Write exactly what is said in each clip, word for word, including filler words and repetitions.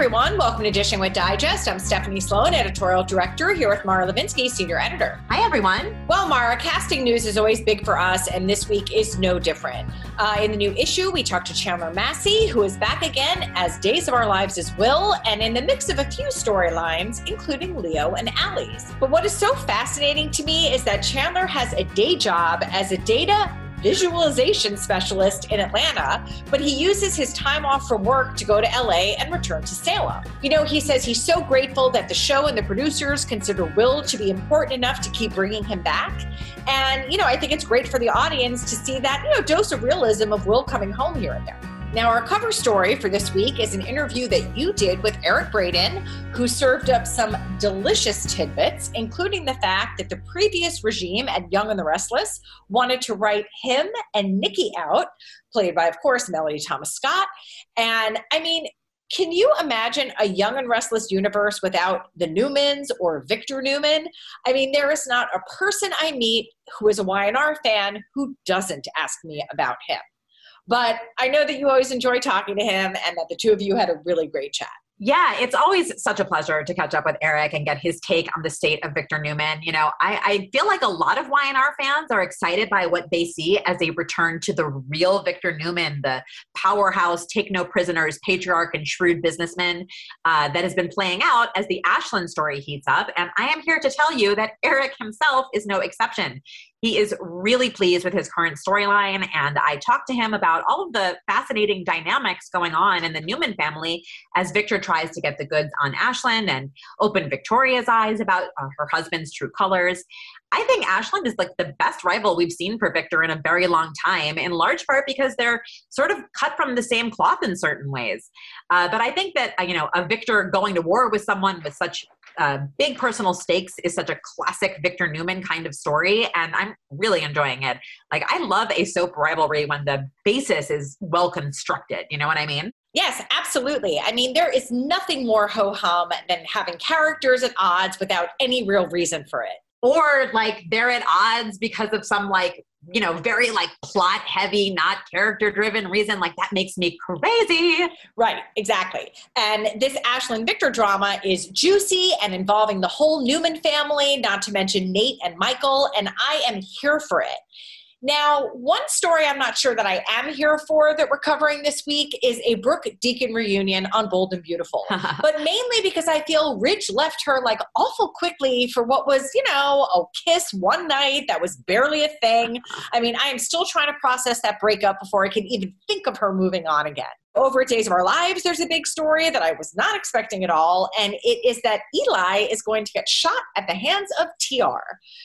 everyone. Welcome to Dishing with Digest. I'm Stephanie Sloan, editorial director, here with Mara Levinsky, senior editor. Hi, everyone. Well, Mara, casting news is always big for us, and this week is no different. Uh, in the new issue, we talked to Chandler Massey, who is back again as Days of Our Lives as Will, and in the mix of a few storylines, including Leo and Allie's. But what is so fascinating to me is that Chandler has a day job as a data visualization specialist in Atlanta, but he uses his time off from work to go to L A and return to Salem. You know, he says he's so grateful that the show and the producers consider Will to be important enough to keep bringing him back. And, you know, I think it's great for the audience to see that, you know, dose of realism of Will coming home here and there. Now, our cover story for this week is an interview that you did with Eric Braeden, who served up some delicious tidbits, including the fact that the previous regime at Young and the Restless wanted to write him and Nikki out, played by, of course, Melody Thomas Scott. And I mean, can you imagine a Young and Restless universe without the Newmans or Victor Newman? I mean, there is not a person I meet who is a Y and R fan who doesn't ask me about him. But I know that you always enjoy talking to him and that the two of you had a really great chat. Yeah, it's always such a pleasure to catch up with Eric and get his take on the state of Victor Newman. You know, I, I feel like a lot of Y and R fans are excited by what they see as a return to the real Victor Newman, the powerhouse, take no prisoners, patriarch, and shrewd businessman uh, that has been playing out as the Ashland story heats up. And I am here to tell you that Eric himself is no exception. He is really pleased with his current storyline, and I talked to him about all of the fascinating dynamics going on in the Newman family as Victor tries to get the goods on Ashland and open Victoria's eyes about uh, her husband's true colors. I think Ashland is like the best rival we've seen for Victor in a very long time, in large part because they're sort of cut from the same cloth in certain ways. Uh, but I think that, uh, you know, a Victor going to war with someone with such uh, big personal stakes is such a classic Victor Newman kind of story, and I'm really enjoying it. Like, I love a soap rivalry when the basis is well constructed. You know what I mean? Yes, absolutely. I mean, there is nothing more ho-hum than having characters at odds without any real reason for it. Or like they're at odds because of some like, you know, very like plot heavy, not character driven reason. Like that makes me crazy. Right, exactly. And this Ashland Victor drama is juicy and involving the whole Newman family, not to mention Nate and Michael, and I am here for it. Now, one story I'm not sure that I am here for that we're covering this week is a Brooke Deacon reunion on Bold and Beautiful. But mainly because I feel Ridge left her like awful quickly for what was, you know, a kiss one night that was barely a thing. I mean, I am still trying to process that breakup before I can even think of her moving on again. Over at Days of Our Lives, there's a big story that I was not expecting at all, and it is that Eli is going to get shot at the hands of T R.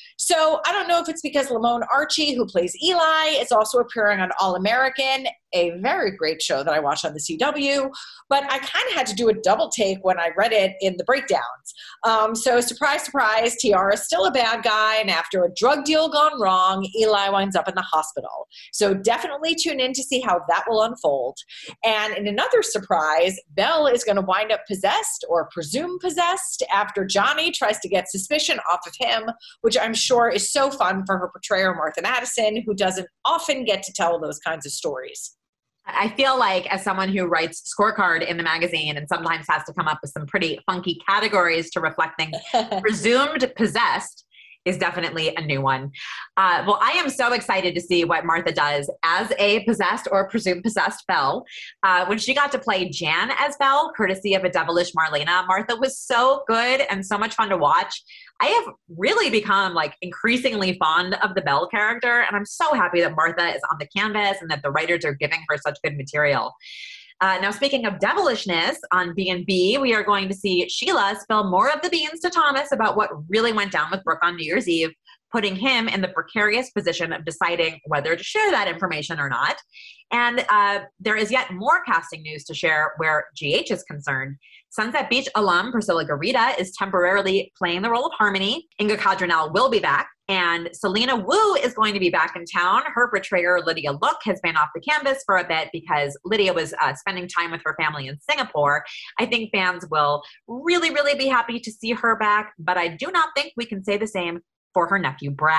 So I don't know if it's because Lamone Archie, who plays Eli, is also appearing on All American, a very great show that I watched on the C W, but I kind of had to do a double take when I read it in the breakdowns. Um, so surprise, surprise, T R is still a bad guy, and after a drug deal gone wrong, Eli winds up in the hospital. So definitely tune in to see how that will unfold. And in another surprise, Belle is going to wind up possessed or presumed possessed after Johnny tries to get suspicion off of him, which I'm sure is so fun for her portrayer, Martha Madison, who doesn't often get to tell those kinds of stories. I feel like as someone who writes Scorecard in the magazine and sometimes has to come up with some pretty funky categories to reflect things, presumed possessed is definitely a new one. Uh, well, I am so excited to see what Martha does as a possessed or presumed possessed Belle. Uh, when she got to play Jan as Belle, courtesy of a devilish Marlena, Martha was so good and so much fun to watch. I have really become like increasingly fond of the Belle character, and I'm so happy that Martha is on the canvas and that the writers are giving her such good material. Uh, now, speaking of devilishness, on B and B, we are going to see Sheila spill more of the beans to Thomas about what really went down with Brooke on New Year's Eve, putting him in the precarious position of deciding whether to share that information or not. And uh, there is yet more casting news to share where G H is concerned. Sunset Beach alum Priscilla Garita is temporarily playing the role of Harmony. Inga Cadranel will be back. And Selena Wu is going to be back in town. Her portrayer, Lydia Look, has been off the canvas for a bit because Lydia was uh, spending time with her family in Singapore. I think fans will really, really be happy to see her back, but I do not think we can say the same for her nephew, Brad.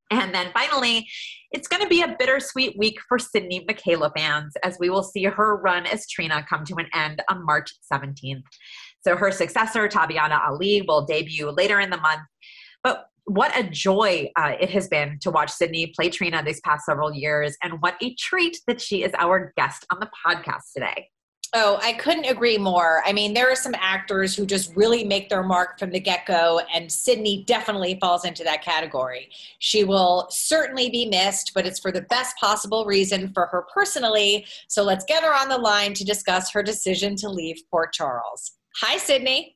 And then finally, it's going to be a bittersweet week for Sydney Mikayla fans, as we will see her run as Trina come to an end on March seventeenth. So her successor, Tabyana Ali, will debut later in the month. But what a joy uh, it has been to watch Sydney play Trina these past several years, and what a treat that she is our guest on the podcast today. Oh, I couldn't agree more. I mean, there are some actors who just really make their mark from the get-go, and Sydney definitely falls into that category. She will certainly be missed, but it's for the best possible reason for her personally. So let's get her on the line to discuss her decision to leave Port Charles. Hi, Sydney.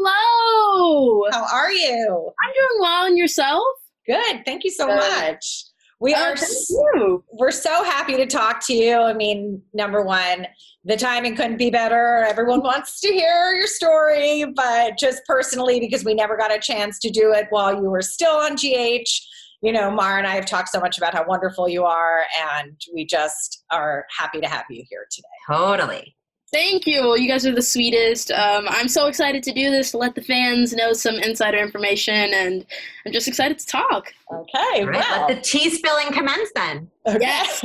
Hello. How are you? I'm doing well, and yourself? Good. Thank you so Good. much. We Oh, are thank s- you. we're so happy to talk to you. I mean, number one, the timing couldn't be better. Everyone wants to hear your story, but just personally, because we never got a chance to do it while you were still on G H, you know, Mara and I have talked so much about how wonderful you are, and we just are happy to have you here today. Totally. Thank you. You guys are the sweetest. Um, I'm so excited to do this, to let the fans know some insider information, and I'm just excited to talk. Okay, All right, well. let the tea spilling commence then. Okay. Yes.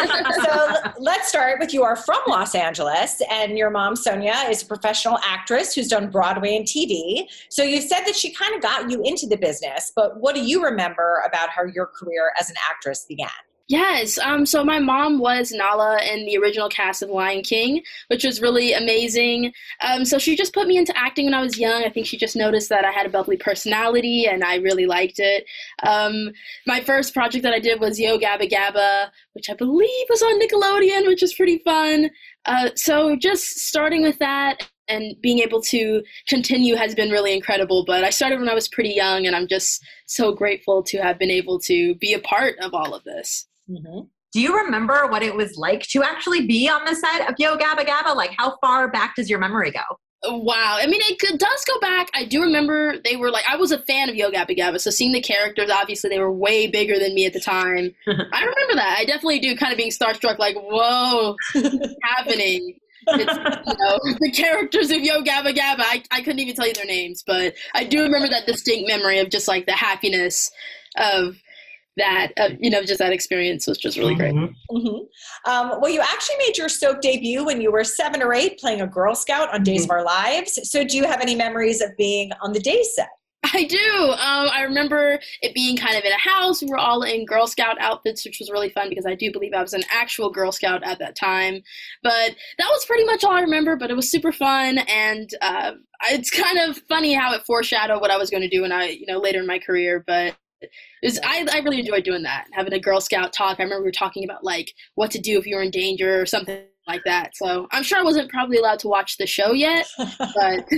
So let's start with you are from Los Angeles, and your mom, Sonia, is a professional actress who's done Broadway and T V. So you said that she kind of got you into the business, but what do you remember about how your career as an actress began? Yes. Um, so my mom was Nala in the original cast of Lion King, which was really amazing. Um, so she just put me into acting when I was young. I think she just noticed that I had a bubbly personality, and I really liked it. Um, my first project that I did was Yo Gabba Gabba, which I believe was on Nickelodeon, which was pretty fun. Uh, so just starting with that and being able to continue has been really incredible. But I started when I was pretty young, and I'm just so grateful to have been able to be a part of all of this. Mm-hmm. Do you remember what it was like to actually be on the set of Yo Gabba Gabba? Like, how far back does your memory go? Wow. I mean, it could, does go back. I do remember they were like, I was a fan of Yo Gabba Gabba, so seeing the characters, obviously they were way bigger than me at the time. I remember that. I definitely do, kind of being starstruck, like, whoa, what's happening? It's, you know, the characters of Yo Gabba Gabba, I, I couldn't even tell you their names, but I do remember that distinct memory of just like the happiness of that, uh, you know, just that experience was just really great. Mm-hmm. Um, well, you actually made your soap debut when you were seven or eight playing a Girl Scout on Days Mm-hmm. of Our Lives. So do you have any memories of being on the Days set? I do. Um, I remember it being kind of in a house. We were all in Girl Scout outfits, which was really fun because I do believe I was an actual Girl Scout at that time. But that was pretty much all I remember, but it was super fun. And uh, it's kind of funny how it foreshadowed what I was going to do when I, you know, later in my career. But it was, I, I really enjoyed doing that, having a Girl Scout talk. I remember we were talking about like what to do if you were in danger or something like that. So I'm sure I wasn't probably allowed to watch the show yet, but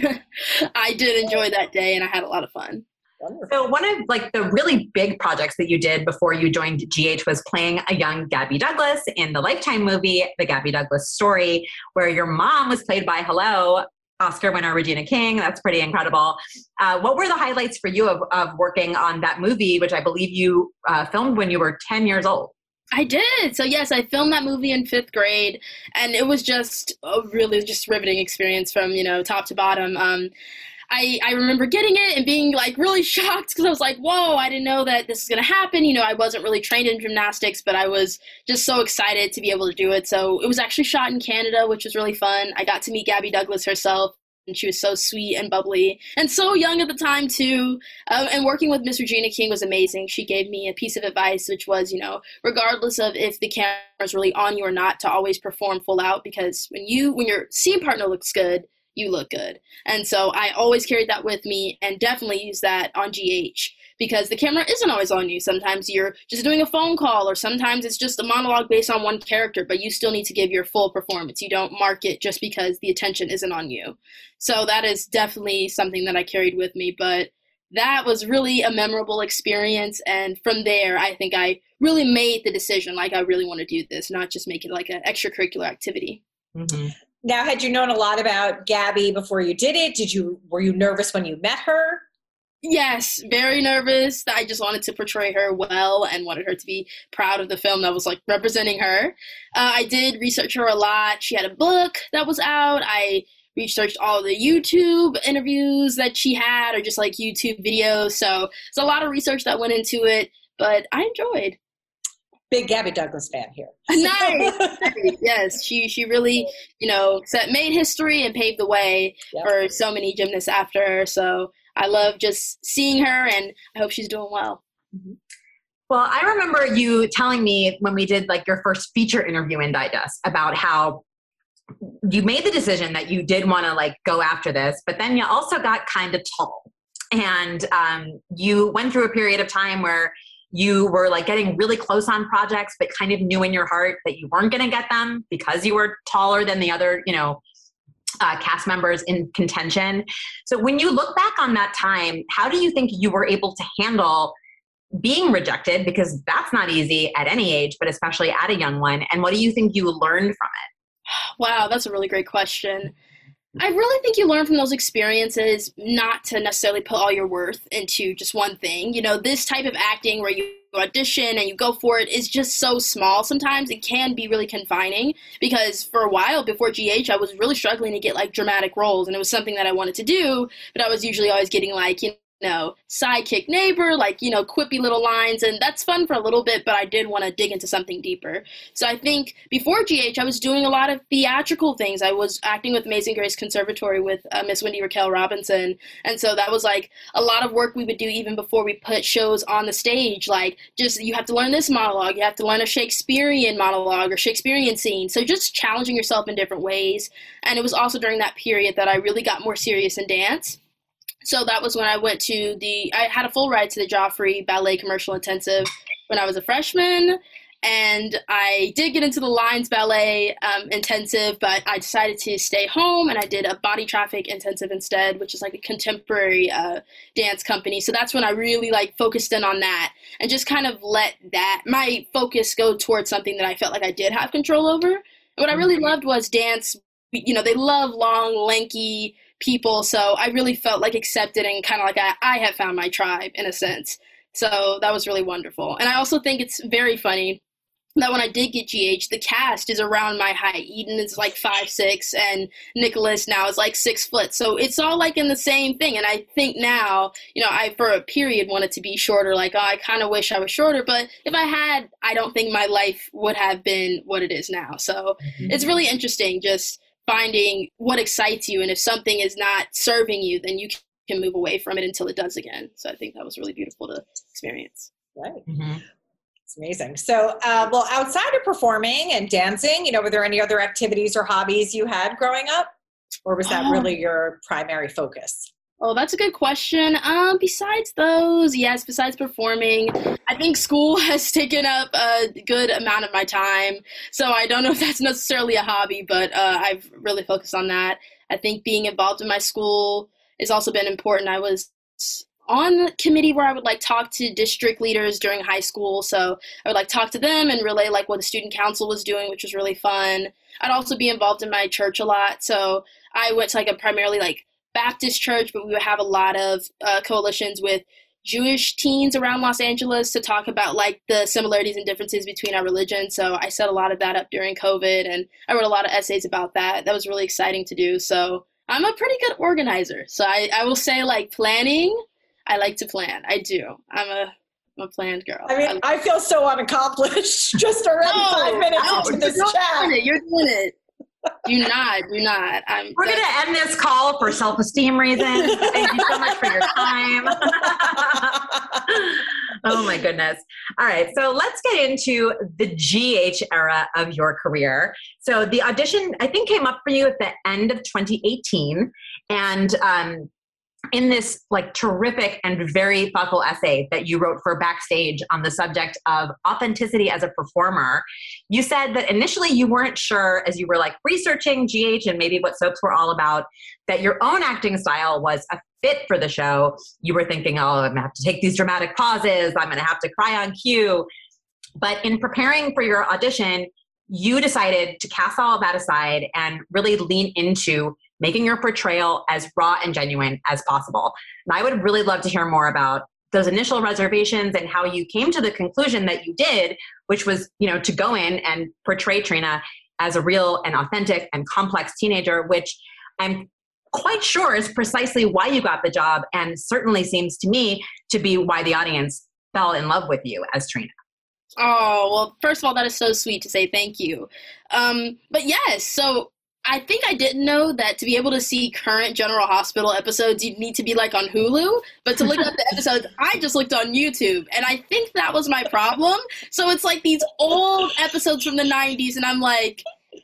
I did enjoy that day and I had a lot of fun. Wonderful. So one of like the really big projects that you did before you joined G H was playing a young Gabby Douglas in the Lifetime movie, The Gabby Douglas Story, where your mom was played by, hello, Oscar winner Regina King. That's pretty incredible. Uh, what were the highlights for you of, of working on that movie, which I believe you uh, filmed when you were ten years old? I did. So yes, I filmed that movie in fifth grade, and it was just a really just riveting experience from, you know, top to bottom. Um, I, I remember getting it and being like really shocked because I was like, whoa, I didn't know that this was going to happen. You know, I wasn't really trained in gymnastics, but I was just so excited to be able to do it. So it was actually shot in Canada, which was really fun. I got to meet Gabby Douglas herself, and she was so sweet and bubbly and so young at the time too. Um, and working with Miss Regina King was amazing. She gave me a piece of advice, which was, you know, regardless of if the camera is really on you or not, to always perform full out, because when you, when your scene partner looks good, you look good. And so I always carried that with me and definitely use that on G H, because the camera isn't always on you. Sometimes you're just doing a phone call, or sometimes it's just a monologue based on one character, but you still need to give your full performance. You don't mark it just because the attention isn't on you. So that is definitely something that I carried with me, but that was really a memorable experience. And from there, I think I really made the decision, like, I really want to do this, not just make it like an extracurricular activity. Mm-hmm. Now, had you known a lot about Gabby before you did it? Did you, were you nervous when you met her? Yes, very nervous. I just wanted to portray her well and wanted her to be proud of the film that was like representing her. Uh, I did research her a lot. She had a book that was out. I researched all the YouTube interviews that she had, or just like YouTube videos. So it's a lot of research that went into it. but I enjoyed. Big Gabby Douglas fan here. Nice. Yes, she she really, you know, set, made history and paved the way yep. for so many gymnasts after her. So I love just seeing her, and I hope she's doing well. Mm-hmm. Well, I remember you telling me when we did like your first feature interview in Digest about how you made the decision that you did want to like go after this, but then you also got kind of tall, and um, you went through a period of time where you were like getting really close on projects, but kind of knew in your heart that you weren't going to get them because you were taller than the other, you know, uh, cast members in contention. So when you look back on that time, how do you think you were able to handle being rejected? Because that's not easy at any age, but especially at a young one. And what do you think you learned from it? Wow, that's a really great question. I really think you learn from those experiences not to necessarily put all your worth into just one thing. You know, this type of acting where you audition and you go for it is just so small. Sometimes it can be really confining, because for a while before G H, I was really struggling to get like dramatic roles, and it was something that I wanted to do, but I was usually always getting like, you know, know, sidekick neighbor, like, you know, quippy little lines, and that's fun for a little bit, but I did want to dig into something deeper. So I think before G H, I was doing a lot of theatrical things. I was acting with Amazing Grace Conservatory with uh, Miss Wendy Raquel Robinson, and so that was like a lot of work we would do even before we put shows on the stage. Like, just, you have to learn this monologue, you have to learn a Shakespearean monologue or Shakespearean scene, so just challenging yourself in different ways. And it was also during that period that I really got more serious in dance. So that was when I went to the, I had a full ride to the Joffrey Ballet Commercial Intensive when I was a freshman, and I did get into the Lines Ballet um, Intensive, but I decided to stay home, and I did a Body Traffic Intensive instead, which is like a contemporary uh, dance company. So that's when I really like focused in on that and just kind of let that, my focus go towards something that I felt like I did have control over. And what I really loved was dance. You know, they love long, lanky people, so I really felt like accepted and kind of like I, I have found my tribe in a sense. So that was really wonderful. And I also think it's very funny that when I did get G H, the cast is around my height. Eden is like five six, and Nicholas now is like six foot. So it's all like in the same thing. And I think now, you know, I for a period wanted to be shorter. Like, oh, I kind of wish I was shorter. But if I had, I don't think my life would have been what it is now. So mm-hmm. It's really interesting just finding what excites you, and if something is not serving you, then you can move away from it until it does again. So I think that was really beautiful to experience. Right. Mm-hmm. It's amazing. So, uh, well, outside of performing and dancing, you know, were there any other activities or hobbies you had growing up, or was that oh. really your primary focus? Oh, that's a good question. Um, besides those, yes, besides performing, I think school has taken up a good amount of my time. So I don't know if that's necessarily a hobby, but uh, I've really focused on that. I think being involved in my school has also been important. I was on the committee where I would like talk to district leaders during high school. So I would like talk to them and relay like what the student council was doing, which was really fun. I'd also be involved in my church a lot. So I went to like a primarily like Baptist church, but we would have a lot of uh, coalitions with Jewish teens around Los Angeles to talk about like the similarities and differences between our religions. So I set a lot of that up during COVID, and I wrote a lot of essays about that. That was really exciting to do. So I'm a pretty good organizer. So I, I will say like planning, I like to plan. I do. I'm a, I'm a planned girl. I mean, I, I feel so unaccomplished just already no, five minutes no, into this you're chat. Doing it. You're doing it. Do not, do not. I'm, We're going to end this call for self-esteem reasons. Thank you so much for your time. Oh my goodness. All right. So let's get into the G H era of your career. So the audition, I think, came up for you at the end of twenty eighteen. And um, in this like terrific and very thoughtful essay that you wrote for Backstage on the subject of authenticity as a performer, you said that initially you weren't sure, as you were like researching G H and maybe what soaps were all about, that your own acting style was a fit for the show. You were thinking, oh, I'm gonna have to take these dramatic pauses, I'm gonna have to cry on cue. But in preparing for your audition, you decided to cast all of that aside and really lean into making your portrayal as raw and genuine as possible. And I would really love to hear more about those initial reservations and how you came to the conclusion that you did, which was, you know, to go in and portray Trina as a real and authentic and complex teenager, which I'm quite sure is precisely why you got the job, and certainly seems to me to be why the audience fell in love with you as Trina. Oh, well, first of all, that is so sweet to say thank you. Um, but yes, so I think I didn't know that to be able to see current General Hospital episodes, you'd need to be like on Hulu. But to look up the episodes, I just looked on YouTube. And I think that was my problem. So it's like these old episodes from the nineties. And I'm like,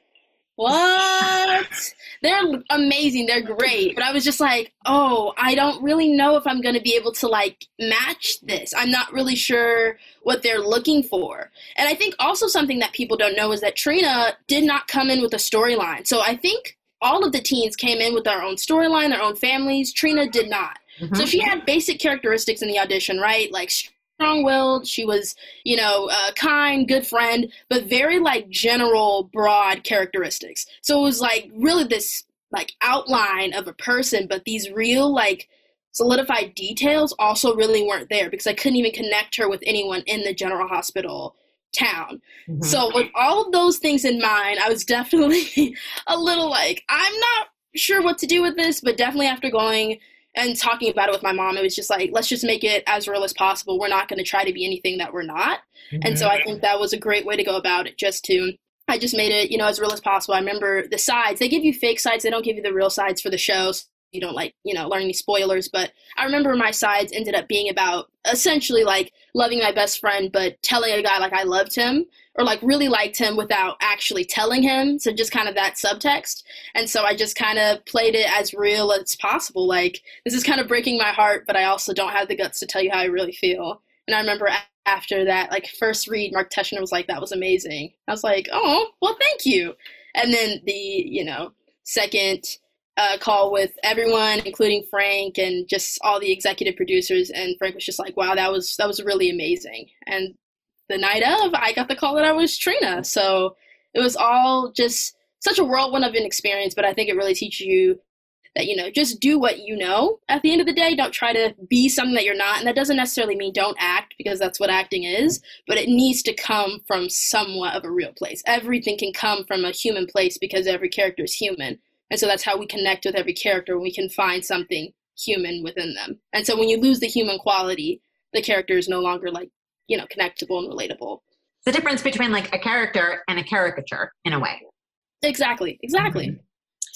what? They're amazing. They're great. But I was just like, oh, I don't really know if I'm going to be able to like match this. I'm not really sure what they're looking for. And I think also something that people don't know is that Trina did not come in with a storyline. So I think all of the teens came in with their own storyline, their own families. Trina did not. Mm-hmm. So she had basic characteristics in the audition, right? Like strong-willed, she was, you know, uh, kind, good friend, but very, like, general, broad characteristics. So it was, like, really this, like, outline of a person, but these real, like, solidified details also really weren't there because I couldn't even connect her with anyone in the General Hospital town. Mm-hmm. So with all of those things in mind, I was definitely a little, like, I'm not sure what to do with this, but definitely after going and talking about it with my mom, it was just like, let's just make it as real as possible. We're not going to try to be anything that we're not. Mm-hmm. And so I think that was a great way to go about it, just to, I just made it, you know, as real as possible. I remember the sides, they give you fake sides. They don't give you the real sides for the show. So you don't like, you know, learn any spoilers. But I remember my sides ended up being about essentially like loving my best friend, but telling a guy like I loved him or like really liked him without actually telling him. So just kind of that subtext. And so I just kind of played it as real as possible. Like, this is kind of breaking my heart, but I also don't have the guts to tell you how I really feel. And I remember after that, like first read, Mark Teschner was like, that was amazing. I was like, oh, well, thank you. And then the, you know, second uh, call with everyone, including Frank and just all the executive producers. And Frank was just like, wow, that was, that was really amazing. And the night of, I got the call that I was Trina. So it was all just such a whirlwind of an experience, but I think it really teaches you that, you know, just do what you know at the end of the day. Don't try to be something that you're not. And that doesn't necessarily mean don't act, because that's what acting is, but it needs to come from somewhat of a real place. Everything can come from a human place because every character is human. And so that's how we connect with every character, when we can find something human within them. And so when you lose the human quality, the character is no longer like, you know, connectable and relatable. The difference between like a character and a caricature in a way. Exactly. Exactly. Mm-hmm.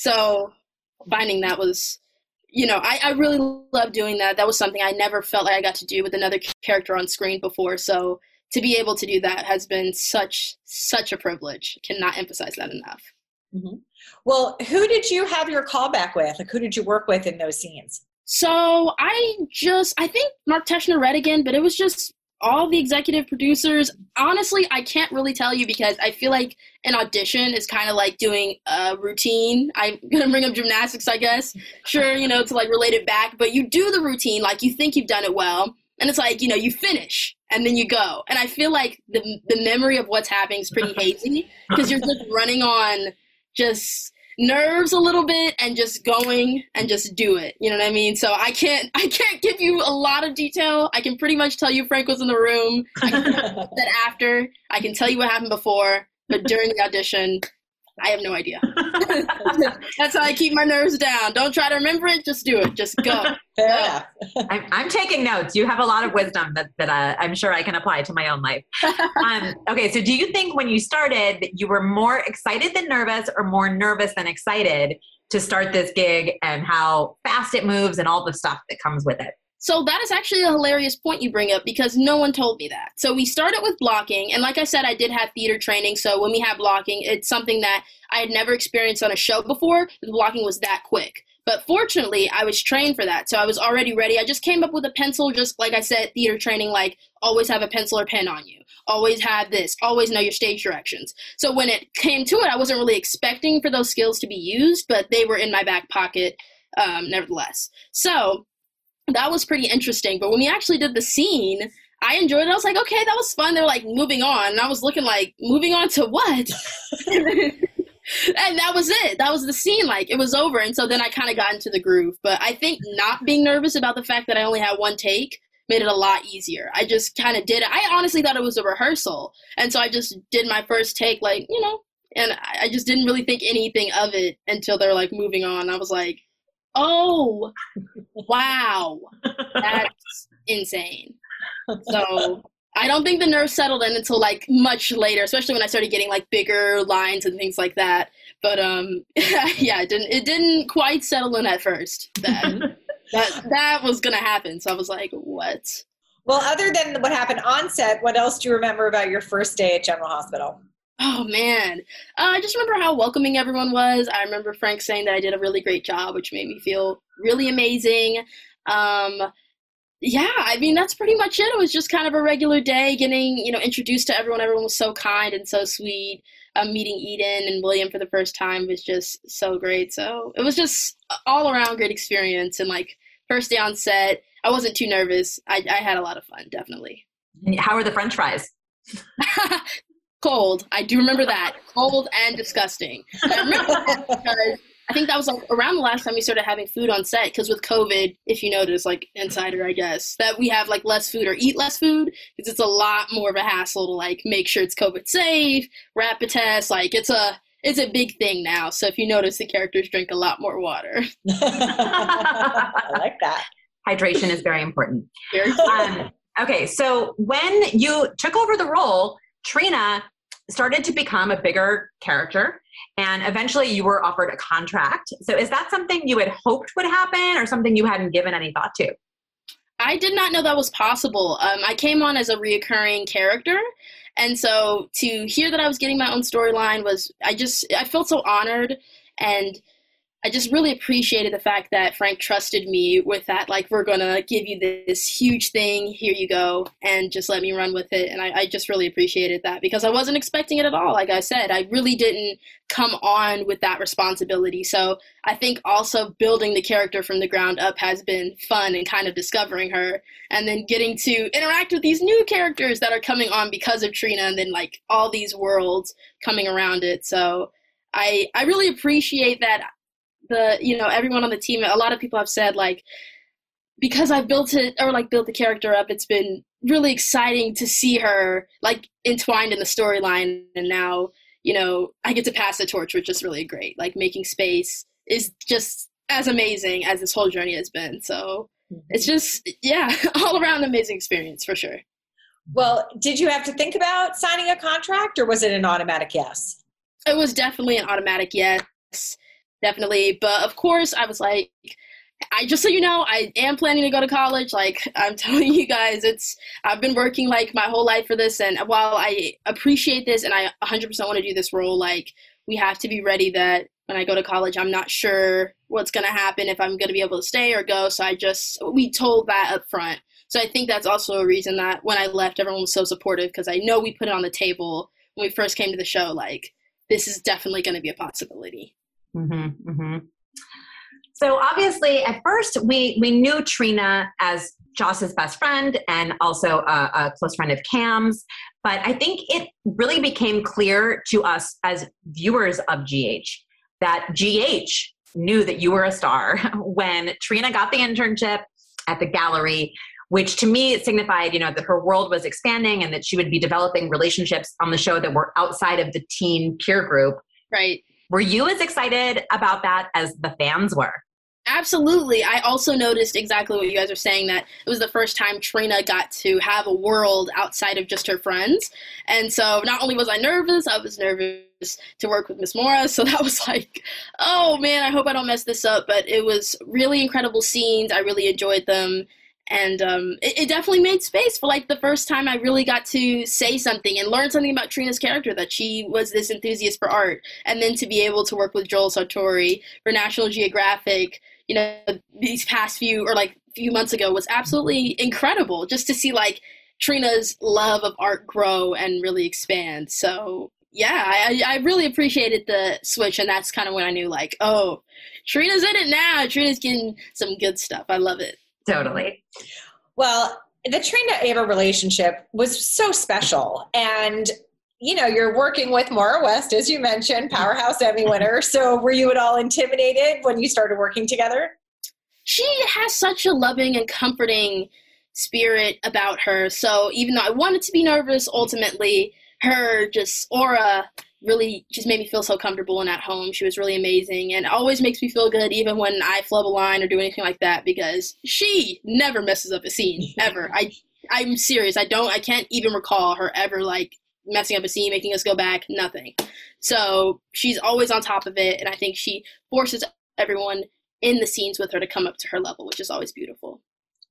So finding that was, you know, I, I really love doing that. That was something I never felt like I got to do with another character on screen before. So to be able to do that has been such, such a privilege. Cannot emphasize that enough. Mm-hmm. Well, who did you have your callback with? Like, who did you work with in those scenes? So I just, I think Mark Teschner read again, but it was just all the executive producers. Honestly, I can't really tell you because I feel like an audition is kind of like doing a routine. I'm going to bring up gymnastics, I guess. Sure, you know, to like relate it back. But you do the routine, like you think you've done it well. And it's like, you know, you finish and then you go. And I feel like the the memory of what's happening is pretty hazy because you're just running on just nerves a little bit and just going and just do it. You know what I mean? So I can't I can't give you a lot of detail. I can pretty much tell you Frank was in the room. I can tell you that after. I can tell you what happened before. But during the audition, I have no idea. That's how I keep my nerves down. Don't try to remember it. Just do it. Just go. Yeah. I'm, I'm taking notes. You have a lot of wisdom that, that uh, I'm sure I can apply to my own life. Um, okay, so do you think when you started that you were more excited than nervous or more nervous than excited to start this gig and how fast it moves and all the stuff that comes with it? So that is actually a hilarious point you bring up because no one told me that. So we started with blocking. And like I said, I did have theater training. So when we have blocking, it's something that I had never experienced on a show before. The blocking was that quick. But fortunately, I was trained for that. So I was already ready. I just came up with a pencil, just like I said, theater training, like always have a pencil or pen on you. Always have this. Always know your stage directions. So when it came to it, I wasn't really expecting for those skills to be used, but they were in my back pocket um, nevertheless. So that was pretty interesting. But when we actually did the scene, I enjoyed it. I was like, okay, that was fun. They're like moving on. And I was looking like, moving on to what? And that was it. That was the scene. Like, it was over. And so then I kind of got into the groove. But I think not being nervous about the fact that I only had one take made it a lot easier. I just kind of did it. I honestly thought it was a rehearsal. And so I just did my first take, like, you know, and I just didn't really think anything of it until they're like moving on. I was like, oh, wow, that's insane. So I don't think the nerves settled in until like much later, especially when I started getting like bigger lines and things like that. But um, yeah, it didn't it didn't quite settle in at first that that that was gonna happen. So I was like, what? Well, other than what happened on set, what else do you remember about your first day at General Hospital? Oh, man. Uh, I just remember how welcoming everyone was. I remember Frank saying that I did a really great job, which made me feel really amazing. Um, yeah, I mean, that's pretty much it. It was just kind of a regular day, getting, you know, introduced to everyone. Everyone was so kind and so sweet. Um, meeting Eden and William for the first time was just so great. So it was just all around great experience. And like first day on set, I wasn't too nervous. I, I had a lot of fun, definitely. How are the French fries? Cold. I do remember that. Cold and disgusting. I remember that because I think that was like around the last time we started having food on set, because with COVID, if you notice, like insider, I guess, that we have like less food or eat less food because it's a lot more of a hassle to like make sure it's COVID safe, rapid test. Like it's a it's a big thing now. So if you notice, the characters drink a lot more water. I like that. Hydration is very important. Very um, okay, so when you took over the role, Trina started to become a bigger character, and eventually you were offered a contract. So is that something you had hoped would happen or something you hadn't given any thought to? I did not know that was possible. Um, I came on as a reoccurring character, and so to hear that I was getting my own storyline was, I just, I felt so honored, and I just really appreciated the fact that Frank trusted me with that, like, we're going to give you this huge thing, here you go, and just let me run with it. And I, I just really appreciated that because I wasn't expecting it at all. Like I said, I really didn't come on with that responsibility. So I think also building the character from the ground up has been fun, and kind of discovering her and then getting to interact with these new characters that are coming on because of Trina, and then like all these worlds coming around it. So I I really appreciate that. The, you know, everyone on the team, a lot of people have said, like, because I've built it, or like built the character up, it's been really exciting to see her like entwined in the storyline. And now, you know, I get to pass the torch, which is really great. Like making space is just as amazing as this whole journey has been. So mm-hmm. It's just, yeah, all around amazing experience for sure. Well, did you have to think about signing a contract, or was it an automatic yes? It was definitely an automatic yes. Definitely. But of course, I was like, I just so you know, I am planning to go to college. Like, I'm telling you guys, it's, I've been working like my whole life for this. And while I appreciate this and I one hundred percent want to do this role, like, we have to be ready that when I go to college, I'm not sure what's going to happen, if I'm going to be able to stay or go. So I just, we told that up front. So I think that's also a reason that when I left, everyone was so supportive, because I know we put it on the table when we first came to the show, like, this is definitely going to be a possibility. Mm-hmm, mm-hmm. So obviously, at first, we we knew Trina as Joss's best friend and also a, a close friend of Cam's. But I think it really became clear to us as viewers of G H that G H knew that you were a star when Trina got the internship at the gallery, which to me signified, you know, that her world was expanding and that she would be developing relationships on the show that were outside of the teen peer group. Right. Were you as excited about that as the fans were? Absolutely. I also noticed exactly what you guys are saying, that it was the first time Trina got to have a world outside of just her friends. And so not only was I nervous, I was nervous to work with Miss Mora. So that was like, oh man, I hope I don't mess this up. But it was really incredible scenes. I really enjoyed them. And um, it, it definitely made space for like the first time I really got to say something and learn something about Trina's character, that she was this enthusiast for art. And then to be able to work with Joel Sartori for National Geographic, you know, these past few, or like few months ago, was absolutely incredible, just to see like Trina's love of art grow and really expand. So yeah, I, I really appreciated the switch. And that's kind of when I knew, like, oh, Trina's in it now. Trina's getting some good stuff. I love it. Totally. Well, the Trina-Ava relationship was so special. And, you know, you're working with Maura West, as you mentioned, Powerhouse Emmy winner. So were you at all intimidated when you started working together? She has such a loving and comforting spirit about her. So even though I wanted to be nervous, ultimately her just aura really just made me feel so comfortable and at home. She was really amazing and always makes me feel good, even when I flub a line or do anything like that, because she never messes up a scene, ever. I I'm serious. I don't, I can't even recall her ever like messing up a scene, making us go back, nothing. So she's always on top of it. And I think she forces everyone in the scenes with her to come up to her level, which is always beautiful.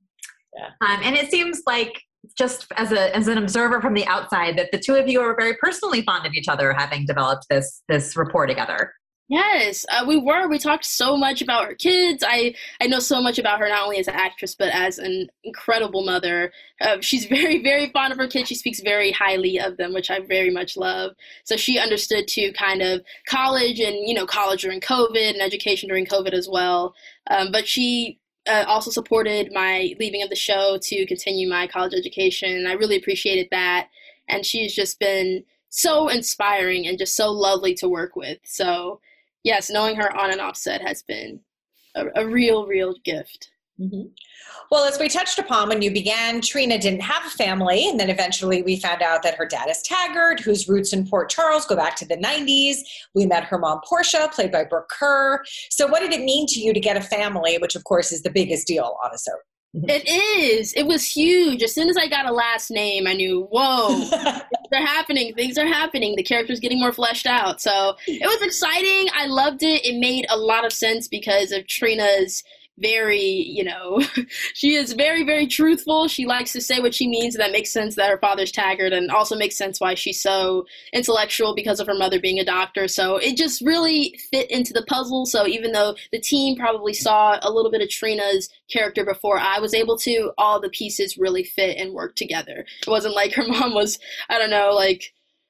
Yeah. Um, and it seems like, just as a as an observer from the outside, that the two of you are very personally fond of each other, having developed this this rapport together. Yes, uh, we were. We talked so much about her kids. I, I know so much about her, not only as an actress, but as an incredible mother. Uh, she's very, very fond of her kids. She speaks very highly of them, which I very much love. So she understood, too, kind of college and, you know, college during COVID and education during COVID as well. Um, but she uh, also supported my leaving of the show to continue my college education. I really appreciated that. And she's just been so inspiring and just so lovely to work with. So yes, knowing her on and off set has been a, a real, real gift. Mm-hmm. Well, as we touched upon when you began, Trina didn't have a family, and then eventually we found out that her dad is Taggart, whose roots in Port Charles go back to the nineties. We met her mom, Portia, played by Brooke Kerr. So what did it mean to you to get a family, which of course is the biggest deal on a soap? It is. It was huge. As soon as I got a last name, I knew, whoa, things are happening. Things are happening. The character's getting more fleshed out. So it was exciting. I loved it. It made a lot of sense because of Trina's very, you know, she is very, very truthful. She likes to say what she means. And that makes sense that her father's Taggart, and also makes sense why she's so intellectual because of her mother being a doctor. So it just really fit into the puzzle. So even though the team probably saw a little bit of Trina's character before I was able to, all the pieces really fit and work together. It wasn't like her mom was, I don't know, like,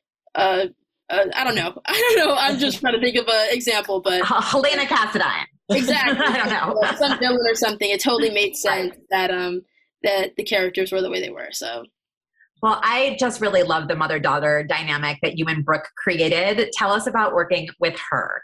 uh, uh I don't know. I don't know. I'm just trying to think of an example, but Helena Cassadine. Exactly. I don't know. Some villain or something. It totally made sense that um that the characters were the way they were. So well, I just really love the mother-daughter dynamic that you and Brooke created. Tell us about working with her.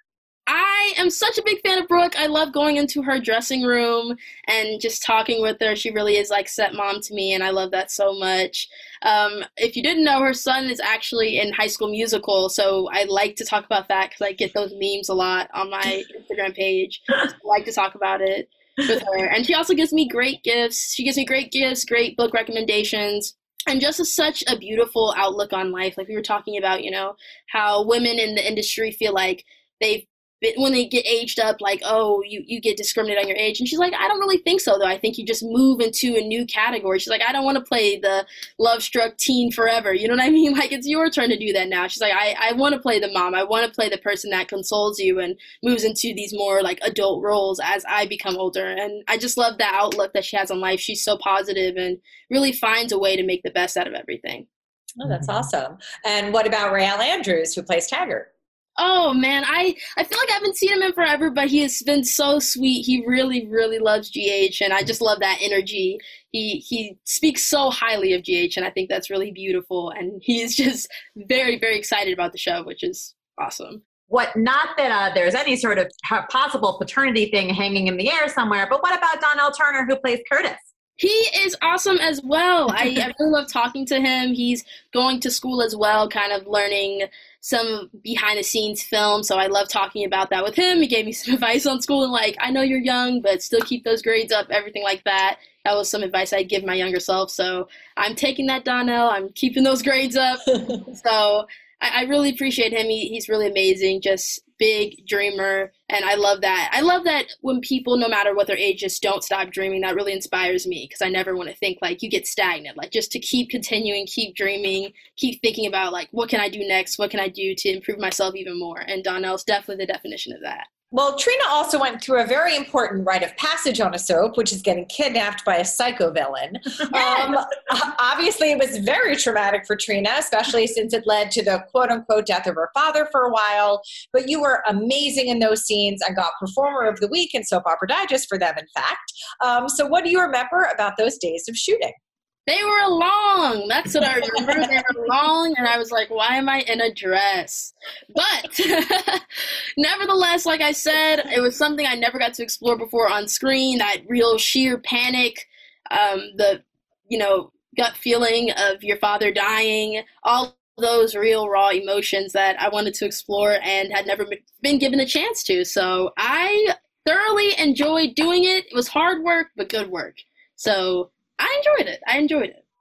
I am such a big fan of Brooke. I love going into her dressing room and just talking with her. She really is like stepmom to me, and I love that so much. Um, if you didn't know, her son is actually in High School Musical, so I like to talk about that because I get those memes a lot on my Instagram page. I like to talk about it with her. And she also gives me great gifts. She gives me great gifts, great book recommendations. And just a, such a beautiful outlook on life. Like we were talking about, you know, how women in the industry feel like they've when they get aged up, like, oh, you, you get discriminated on your age. And she's like, I don't really think so, though. I think you just move into a new category. She's like, I don't want to play the love-struck teen forever. You know what I mean? Like, it's your turn to do that now. She's like, I, I want to play the mom. I want to play the person that consoles you and moves into these more, like, adult roles as I become older. And I just love that outlook that she has on life. She's so positive and really finds a way to make the best out of everything. Oh, that's awesome. And what about Rael Andrews, who plays Taggart? Oh, man, I, I feel like I haven't seen him in forever, but he has been so sweet. He really, really loves G H, and I just love that energy. He he speaks so highly of G H, and I think that's really beautiful, and he is just very, very excited about the show, which is awesome. What, not that uh, there's any sort of possible paternity thing hanging in the air somewhere, but what about Donnell Turner, who plays Curtis? He is awesome as well. I, I really love talking to him. He's going to school as well, kind of learning some behind-the-scenes film, so I love talking about that with him. He gave me some advice on school, and like, I know you're young, but still keep those grades up, everything like that. That was some advice I'd give my younger self, so I'm taking that, Donnell. I'm keeping those grades up. So I, I really appreciate him. He, he's really amazing, just big dreamer, and I love that. I love that when people, no matter what their age, just don't stop dreaming. That really inspires me because I never want to think like you get stagnant. Like just to keep continuing, keep dreaming, keep thinking about like what can I do next? What can I do to improve myself even more? And Donnell's definitely the definition of that. Well, Trina also went through a very important rite of passage on a soap, which is getting kidnapped by a psycho villain. Um, obviously, it was very traumatic for Trina, especially since it led to the quote-unquote death of her father for a while. But you were amazing in those scenes and got Performer of the Week in Soap Opera Digest for them, in fact. Um, so what do you remember about those days of shooting? They were long. That's what I remember. They were long, and I was like, why am I in a dress? But nevertheless, like I said, it was something I never got to explore before on screen, that real sheer panic, um, the, you know, gut feeling of your father dying, all those real raw emotions that I wanted to explore and had never been given a chance to. So I thoroughly enjoyed doing it. It was hard work, but good work. So I enjoyed it. I enjoyed it.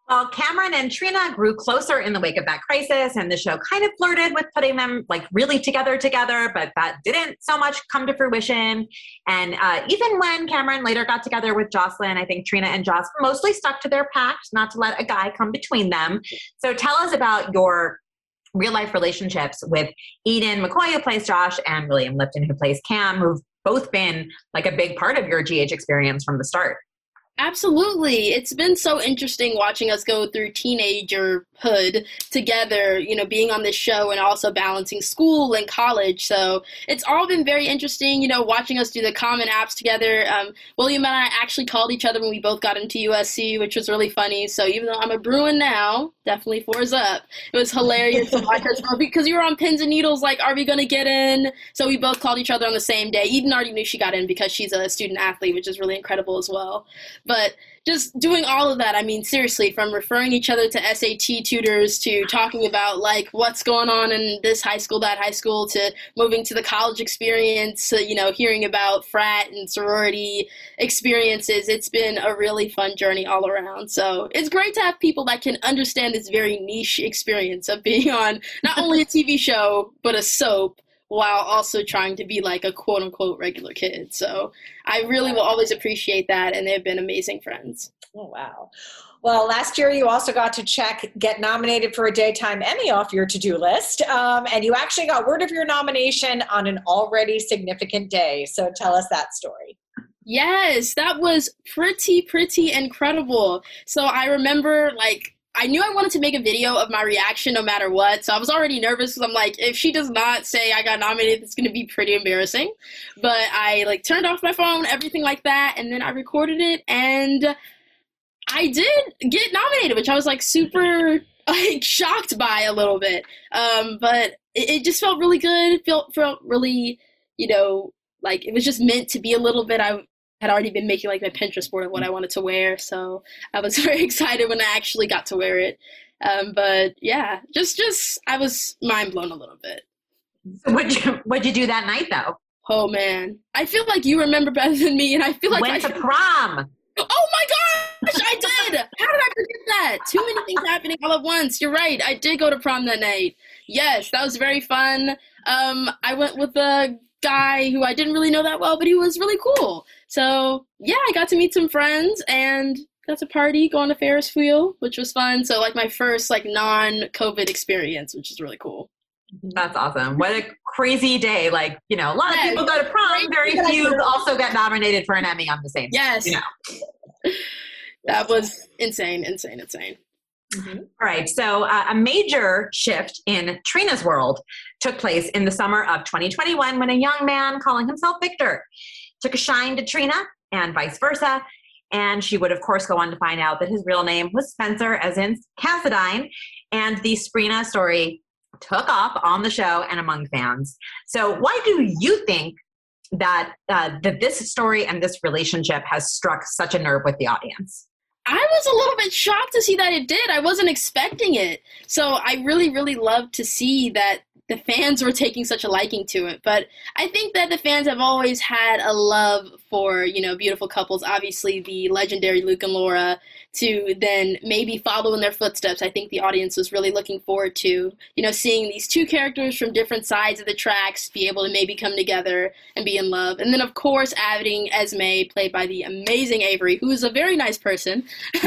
Well, Cameron and Trina grew closer in the wake of that crisis, and the show kind of flirted with putting them like really together together, but that didn't so much come to fruition. And uh, even when Cameron later got together with Jocelyn, I think Trina and Joss mostly stuck to their pact not to let a guy come between them. So tell us about your real life relationships with Eden McCoy, who plays Josh, and William Lipton, who plays Cam, who've both been like a big part of your G H experience from the start. Absolutely. It's been so interesting watching us go through teenagerhood together, you know, being on this show and also balancing school and college. So it's all been very interesting, you know, watching us do the common apps together. Um, William and I actually called each other when we both got into U S C, which was really funny. So even though I'm a Bruin now, definitely fours up. It was hilarious to watch us go because you were on pins and needles, like, are we going to get in? So we both called each other on the same day. Eden already knew she got in because she's a student athlete, which is really incredible as well. But just doing all of that, I mean, seriously, from referring each other to S A T tutors to talking about, like, what's going on in this high school, that high school, to moving to the college experience, to, you know, hearing about frat and sorority experiences. It's been a really fun journey all around. So it's great to have people that can understand this very niche experience of being on not only a T V show, but a soap, while also trying to be like a quote-unquote regular kid. So I really will always appreciate that, and they've been amazing friends. Oh, wow. Well, last year you also got to check get nominated for a Daytime Emmy off your to-do list, um, and you actually got word of your nomination on an already significant day. So tell us that story. Yes, that was pretty, pretty incredible. So I remember, like, I knew I wanted to make a video of my reaction no matter what, so I was already nervous because I'm like, if she does not say I got nominated, it's going to be pretty embarrassing. But I, like, turned off my phone, everything like that, and then I recorded it, and I did get nominated, which I was, like, super, like, shocked by a little bit. Um, but it, it just felt really good. It felt, felt really, you know, like it was just meant to be a little bit. I had already been making like my Pinterest board of what I wanted to wear, so I was very excited when I actually got to wear it. Um, but yeah, just just I was mind blown a little bit. What'd you What'd you do that night though? Oh man, I feel like you remember better than me, and I feel like went I to should... prom. Oh my gosh, I did! How did I forget that? Too many things happening all at once. You're right. I did go to prom that night. Yes, that was very fun. Um, I went with a guy who I didn't really know that well, but he was really cool. So yeah, I got to meet some friends and got to party, go on a Ferris wheel, which was fun. So like my first like non-COVID experience, which is really cool. That's awesome. What a crazy day. Like, you know, a lot of people go to prom, very few also get nominated for an Emmy on the same day. Yes. You know. That was insane, insane, insane. Mm-hmm. All right. So uh, a major shift in Trina's world took place in the summer of twenty twenty-one when a young man calling himself Victor took a shine to Trina and vice versa. And she would, of course, go on to find out that his real name was Spencer, as in Cassadine. And the Sprina story took off on the show and among fans. So why do you think that uh, that this story and this relationship has struck such a nerve with the audience? I was a little bit shocked to see that it did. I wasn't expecting it. So I really, really loved to see that the fans were taking such a liking to it. But I think that the fans have always had a love for, you know, beautiful couples. Obviously, the legendary Luke and Laura, to then maybe follow in their footsteps. I think the audience was really looking forward to, you know, seeing these two characters from different sides of the tracks be able to maybe come together and be in love. And then, of course, adding Esme, played by the amazing Avery, who is a very nice person.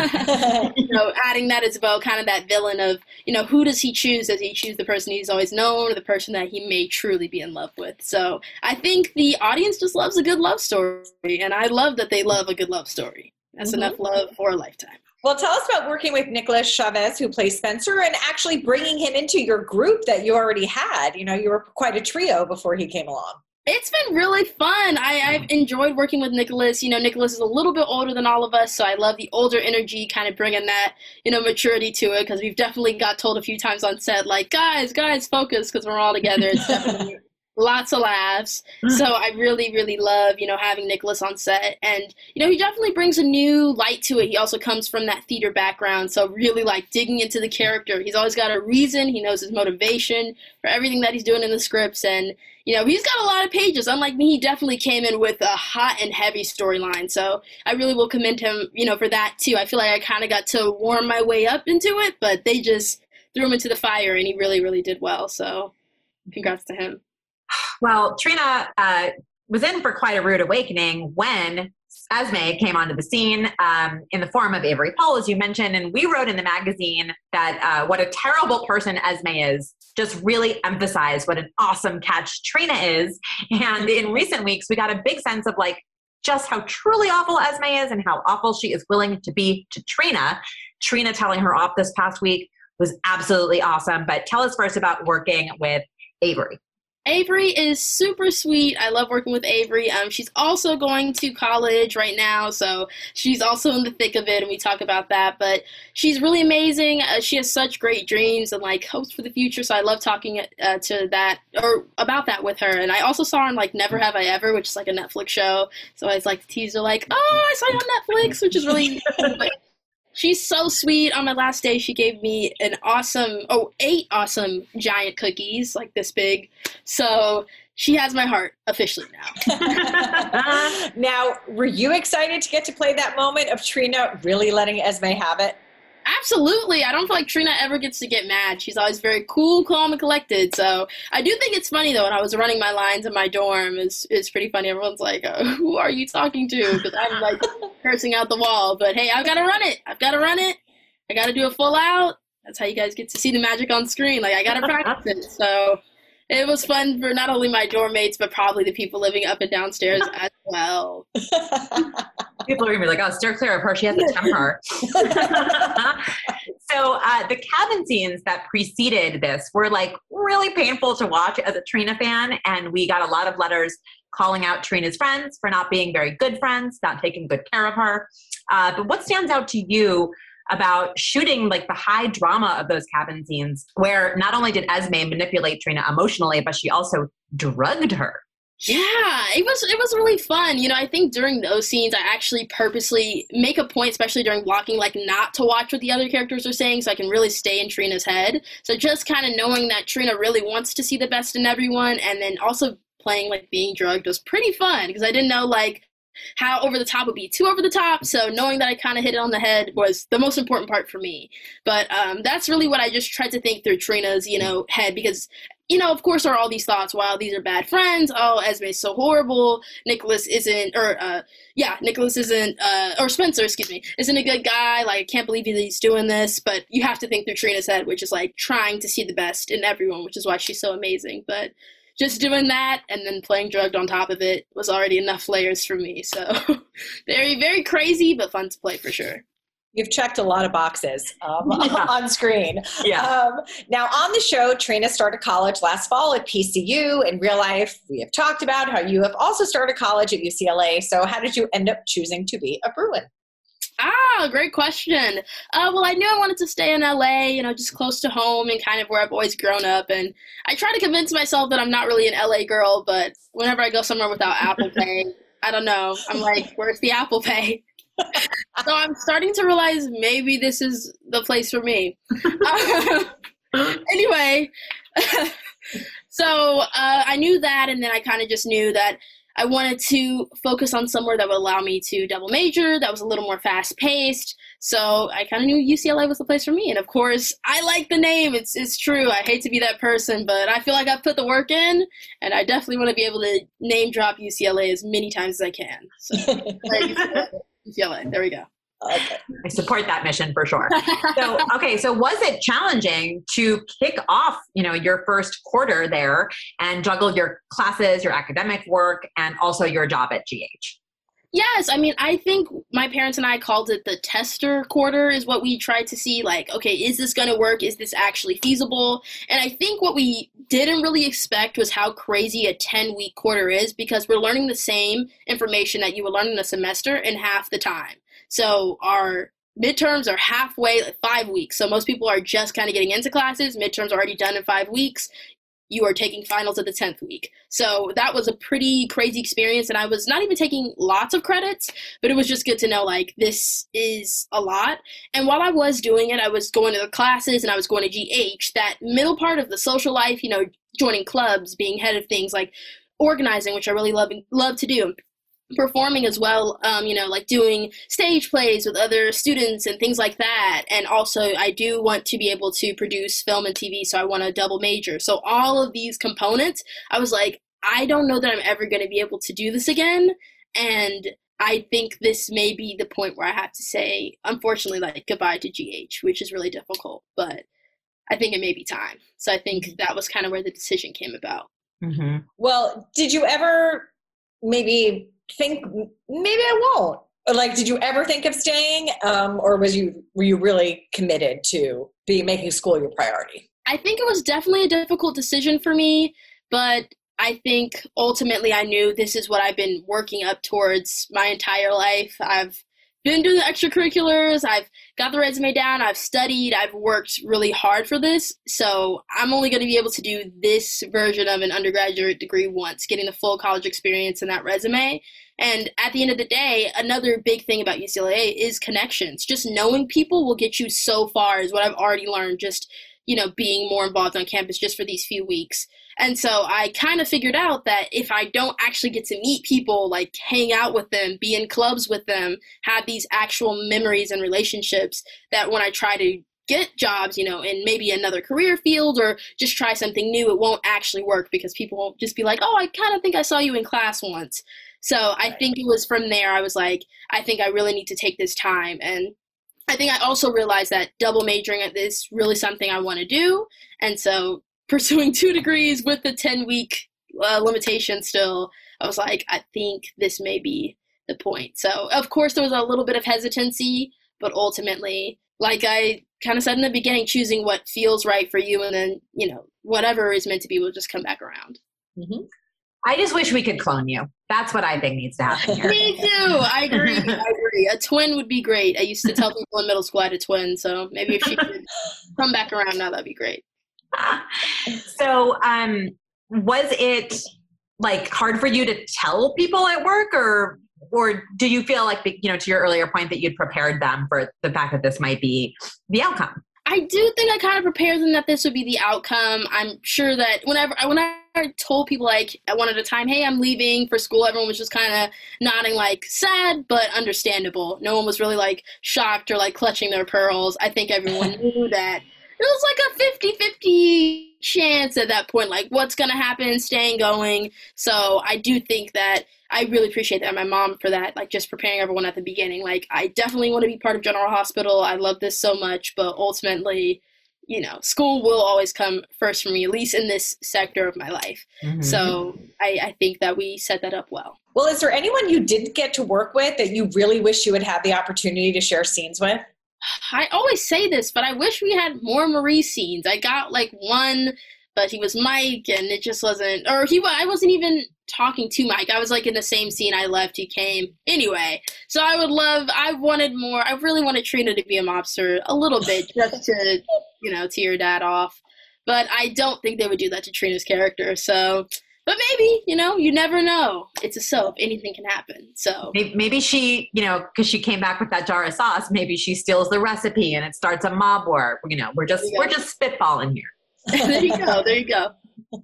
You know, adding that as well, kind of that villain of, you know, who does he choose? Does he choose the person he's always known or the person that he may truly be in love with? So I think the audience just loves a good love story, and I love that they love a good love story. That's mm-hmm. enough love for a lifetime. Well, tell us about working with Nicholas Chavez, who plays Spencer, and actually bringing him into your group that you already had. You know, you were quite a trio before he came along. It's been really fun. I, I've enjoyed working with Nicholas. You know, Nicholas is a little bit older than all of us, so I love the older energy, kind of bringing that, you know, maturity to it, because we've definitely got told a few times on set, like, guys, guys, focus, because we're all together. It's definitely Lots of laughs. So I really, really love, you know, having Nicholas on set. And, you know, he definitely brings a new light to it. He also comes from that theater background. So really like digging into the character. He's always got a reason. He knows his motivation for everything that he's doing in the scripts. And, you know, he's got a lot of pages. Unlike me, he definitely came in with a hot and heavy storyline. So I really will commend him, you know, for that too. I feel like I kind of got to warm my way up into it, but they just threw him into the fire and he really, really did well. So congrats to him. Well, Trina uh, was in for quite a rude awakening when Esme came onto the scene um, in the form of Avery Paul, as you mentioned. And we wrote in the magazine that uh, what a terrible person Esme is just really emphasized what an awesome catch Trina is. And in recent weeks, we got a big sense of like just how truly awful Esme is and how awful she is willing to be to Trina. Trina telling her off this past week was absolutely awesome. But tell us first about working with Avery. Avery is super sweet. I love working with Avery. Um, she's also going to college right now, so she's also in the thick of it, and we talk about that. But she's really amazing. Uh, she has such great dreams and like hopes for the future. So I love talking uh, to that or about that with her. And I also saw her in like Never Have I Ever, which is like a Netflix show. So I was like to tease her like, "Oh, I saw you on Netflix," which is really. She's so sweet. On my last day, she gave me an awesome, oh, eight awesome giant cookies, like this big. So she has my heart officially now. Now, were you excited to get to play that moment of Trina really letting Esme have it? Absolutely. I don't feel like Trina ever gets to get mad. She's always very cool, calm, and collected. So I do think it's funny, though, when I was running my lines in my dorm, it's, it's pretty funny. Everyone's like, oh, who are you talking to? Because I'm, like, cursing out the wall. But, hey, I've got to run it. I've got to run it. I got to do a full out. That's how you guys get to see the magic on screen. Like, I got to practice it. So it was fun for not only my dorm mates, but probably the people living up and downstairs as well. People are going to be like, oh, steer clear of her. She has a temper. So uh, the cabin scenes that preceded this were like really painful to watch as a Trina fan. And we got a lot of letters calling out Trina's friends for not being very good friends, not taking good care of her. Uh, but what stands out to you about shooting like the high drama of those cabin scenes where not only did Esme manipulate Trina emotionally, but she also drugged her? Yeah, it was it was really fun. You know, I think during those scenes, I actually purposely make a point, especially during blocking, like not to watch what the other characters are saying so I can really stay in Trina's head. So just kind of knowing that Trina really wants to see the best in everyone and then also playing like being drugged was pretty fun because I didn't know like how over the top would be too over the top. So knowing that I kind of hit it on the head was the most important part for me. But um, that's really what I just tried to think through Trina's, you know, head because you know, of course, there are all these thoughts. Wow, these are bad friends. Oh, Esme's so horrible. Nicholas isn't, or, uh, yeah, Nicholas isn't, uh, or Spencer, excuse me, isn't a good guy. Like, I can't believe he's doing this. But you have to think through Trina's head, which is like trying to see the best in everyone, which is why she's so amazing. But just doing that and then playing drugged on top of it was already enough layers for me. So very, very crazy, but fun to play for sure. You've checked a lot of boxes um, yeah. on screen. Yeah. Um, now, on the show, Trina started college last fall at P C U. In real life, we have talked about how you have also started college at U C L A. So how did you end up choosing to be a Bruin? Ah, great question. Uh, well, I knew I wanted to stay in L A, you know, just close to home and kind of where I've always grown up. And I try to convince myself that I'm not really an L A girl, but whenever I go somewhere without Apple Pay, I don't know. I'm like, where's the Apple Pay? So I'm starting to realize maybe this is the place for me. Uh, anyway, so uh, I knew that, and then I kind of just knew that I wanted to focus on somewhere that would allow me to double major, that was a little more fast-paced. So I kind of knew U C L A was the place for me. And, of course, I like the name. It's it's true. I hate to be that person, but I feel like I've put the work in, and I definitely want to be able to name drop U C L A as many times as I can. So U C L A, there we go. Okay. I support that mission for sure. So, okay. So was it challenging to kick off, you know, your first quarter there and juggle your classes, your academic work, and also your job at G H? Yes. I mean, I think my parents and I called it the tester quarter is what we tried to see. Like, okay, is this going to work? Is this actually feasible? And I think what we didn't really expect was how crazy a ten-week quarter is because we're learning the same information that you would learn in a semester in half the time. So our midterms are halfway, like five weeks. So most people are just kind of getting into classes. Midterms are already done in five weeks. you are taking finals at the tenth week. So that was a pretty crazy experience. And I was not even taking lots of credits, but it was just good to know, like, this is a lot. And while I was doing it, I was going to the classes and I was going to G H. That middle part of the social life, you know, joining clubs, being head of things like organizing, which I really love, love to do. Performing as well, um, you know, like doing stage plays with other students and things like that. And also I do want to be able to produce film and T V, so I want a double major. So all of these components, I was like, I don't know that I'm ever going to be able to do this again. And I think this may be the point where I have to say, unfortunately, like, goodbye to G H, which is really difficult, but I think it may be time. So I think that was kind of where the decision came about. Mm-hmm. Well, did you ever maybe think maybe I won't? Or like, did you ever think of staying, um, or was you were you really committed to be making school your priority? I think it was definitely a difficult decision for me, but I think ultimately I knew this is what I've been working up towards my entire life. I've been doing the extracurriculars, I've got the resume down, I've studied, I've worked really hard for this, so I'm only going to be able to do this version of an undergraduate degree once, getting the full college experience in that resume. And at the end of the day, another big thing about U C L A is connections. Just knowing people will get you so far is what I've already learned, just, you know, being more involved on campus just for these few weeks. And so I kind of figured out that if I don't actually get to meet people, like hang out with them, be in clubs with them, have these actual memories and relationships, that when I try to get jobs, you know, in maybe another career field or just try something new, it won't actually work because people won't just be like, oh, I kind of think I saw you in class once. So I think it was from there I was like, I think I really need to take this time. And I think I also realized that double majoring at this is really something I want to do. And so pursuing two degrees with the ten-week uh, limitation still, I was like, I think this may be the point. So, of course, there was a little bit of hesitancy, but ultimately, like I kind of said in the beginning, choosing what feels right for you, and then, you know, whatever is meant to be will just come back around. Mm-hmm. I just wish we could clone you. That's what I think needs to happen here. Me too. I agree. I agree. A twin would be great. I used to tell people in middle school I had a twin, so maybe if she could come back around now, that'd be great. So, um, was it like hard for you to tell people at work, or or do you feel like, you know, to your earlier point, that you'd prepared them for the fact that this might be the outcome? I do think I kind of prepared them that this would be the outcome. I'm sure that whenever I, when I told people, like, at one at a time, hey, I'm leaving for school, everyone was just kind of nodding, like, sad but understandable. No one was really, like, shocked or, like, clutching their pearls. I think everyone knew that it was like a fifty-fifty chance at that point, like, what's going to happen, staying, going. So I do think that I really appreciate that, my mom, for that, like, just preparing everyone at the beginning. Like, I definitely want to be part of General Hospital. I love this so much, but ultimately, you know, school will always come first for me, at least in this sector of my life. Mm-hmm. So I, I think that we set that up well. Well, is there anyone you didn't get to work with that you really wish you would have the opportunity to share scenes with? I always say this, but I wish we had more Marie scenes. I got like one, but he was Mike, and it just wasn't, or he, I wasn't even talking to Mike. I was like in the same scene. I left, he came. Anyway, so I would love, I wanted more, I really wanted Trina to be a mobster a little bit, just to, you know, tear her dad off. But I don't think they would do that to Trina's character, so... But maybe, you know, you never know. It's a soap. Anything can happen. So maybe she, you know, because she came back with that jar of sauce, maybe she steals the recipe and it starts a mob war. You know, we're just we're just spitballing here. There you go. There you go.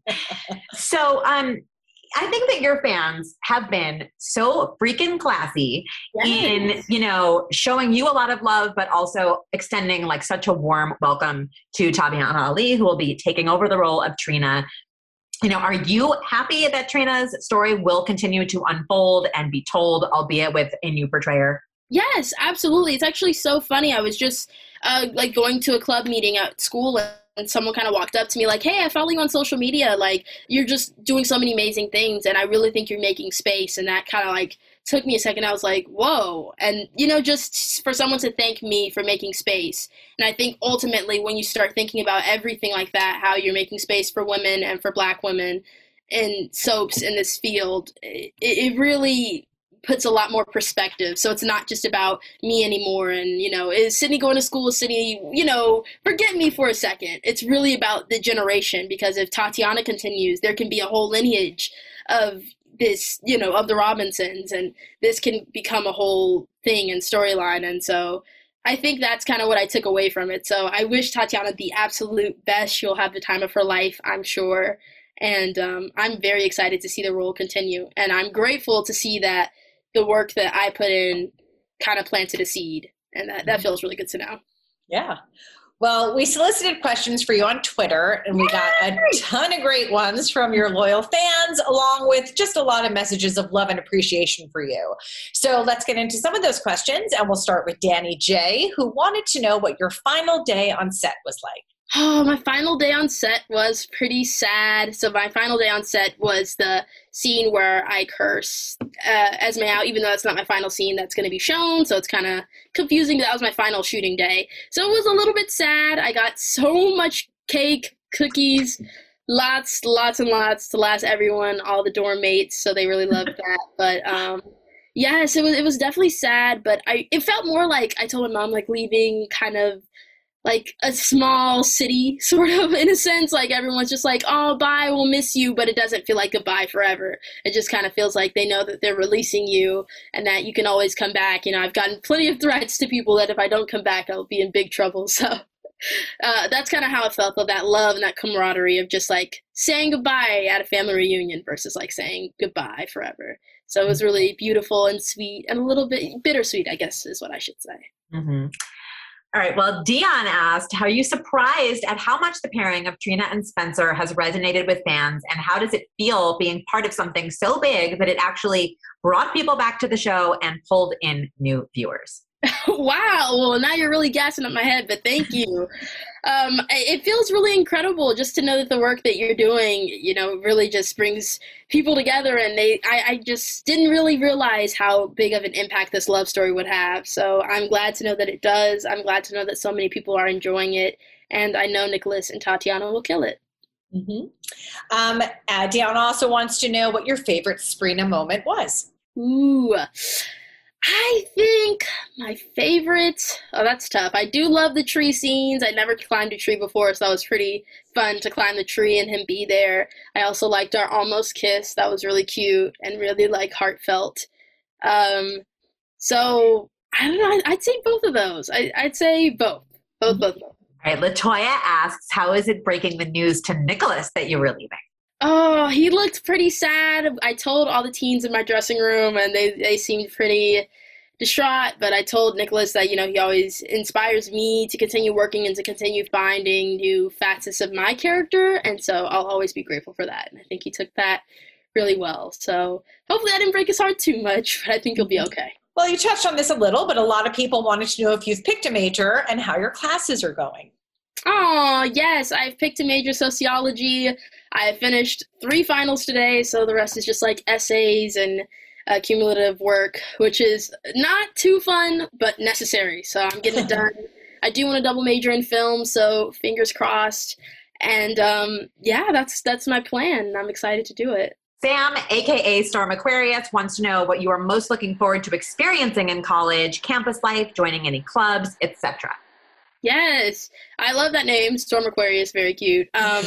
So um, I think that your fans have been so freaking classy yes. in, you know, showing you a lot of love, but also extending like such a warm welcome to Tabyana Ali, who will be taking over the role of Trina. You know, are you happy that Trina's story will continue to unfold and be told, albeit with a new portrayer? Yes, absolutely. It's actually so funny. I was just uh, like going to a club meeting at school, and someone kind of walked up to me like, hey, I follow you on social media. Like, you're just doing so many amazing things, and I really think you're making space. And that kind of like took me a second. I was like, whoa. And, you know, just for someone to thank me for making space. And I think ultimately when you start thinking about everything like that, how you're making space for women and for Black women in soaps in this field, it, it really puts a lot more perspective. So it's not just about me anymore. And, you know, is Sydney going to school? Is Sydney, you know, forget me for a second. It's really about the generation, because if Tatiana continues, there can be a whole lineage of this, you know, of the Robinsons, and this can become a whole thing and storyline. And so I think that's kind of what I took away from it. So I wish Tatiana the absolute best. She'll have the time of her life, I'm sure. And um, I'm very excited to see the role continue. And I'm grateful to see that the work that I put in kind of planted a seed. And that, that feels really good to know. Yeah. Well, we solicited questions for you on Twitter, and we got a ton of great ones from your loyal fans, along with just a lot of messages of love and appreciation for you. So let's get into some of those questions, and we'll start with Danny J, who wanted to know what your final day on set was like. Oh, my final day on set was pretty sad. So my final day on set was the scene where I curse uh, Esme out, even though it's not my final scene that's going to be shown. So it's kind of confusing. That was my final shooting day. So it was a little bit sad. I got so much cake, cookies, lots, lots and lots to last everyone, all the dorm mates. So they really loved that. But um, yes, it was, it was definitely sad. But I, it felt more like I told my mom, like leaving kind of like a small city, sort of, in a sense. Like everyone's just like, oh, bye, we'll miss you, but it doesn't feel like goodbye forever. It just kind of feels like they know that they're releasing you and that you can always come back. You know, I've gotten plenty of threats to people that if I don't come back, I'll be in big trouble. So uh, that's kind of how it felt, of that love and that camaraderie of just like saying goodbye at a family reunion versus like saying goodbye forever. So it was really beautiful and sweet and a little bit bittersweet, I guess is what I should say. Mm-hmm. All right. Well, Dion asked, how are you surprised at how much the pairing of Trina and Spencer has resonated with fans? And how does it feel being part of something so big that it actually brought people back to the show and pulled in new viewers? Wow. Well, now you're really gassing up my head, but thank you. Um, it feels really incredible just to know that the work that you're doing, you know, really just brings people together. And they, I, I just didn't really realize how big of an impact this love story would have. So I'm glad to know that it does. I'm glad to know that so many people are enjoying it. And I know Nicholas and Tatiana will kill it. Mm-hmm. Um, uh, Dion also wants to know what your favorite Sabrina moment was. Ooh, I think my favorite, oh, that's tough. I do love the tree scenes. I never climbed a tree before, so that was pretty fun to climb the tree and him be there. I also liked our almost kiss. That was really cute and really, like, heartfelt. Um, so, I don't know. I'd say both of those. I, I'd say both. Both, both, both. All right. Latoya asks, how is it breaking the news to Nicholas that you were leaving? Oh, he looked pretty sad. I told all the teens in my dressing room, and they, they seemed pretty distraught. But I told Nicholas that, you know, he always inspires me to continue working and to continue finding new facets of my character. And so I'll always be grateful for that. And I think he took that really well. So hopefully I didn't break his heart too much, but I think he'll be okay. Well, you touched on this a little, but a lot of people wanted to know if you've picked a major and how your classes are going. Oh, yes. I've picked a major, sociology. I finished three finals today, so the rest is just like essays and uh, cumulative work, which is not too fun, but necessary. So I'm getting it done. I do want to double major in film, so fingers crossed. And um, yeah, that's that's my plan. I'm excited to do it. Sam, a k a. Storm Aquarius, wants to know what you are most looking forward to experiencing in college, campus life, joining any clubs, et cetera. Yes, I love that name, Storm Aquarius, very cute. Um,